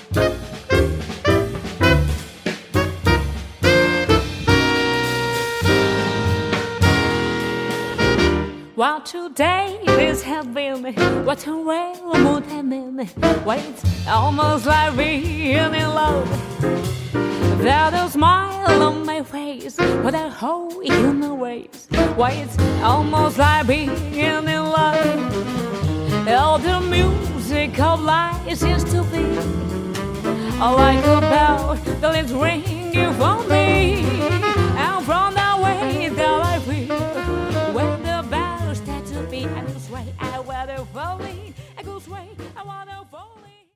Well, today this has been what a real mood I'm in. Wait, almost like being in love. There's a smile on my face, but I hold in the ways. Wait, almost like being in love. All the music of life seems to be like a bell that is ringing from me.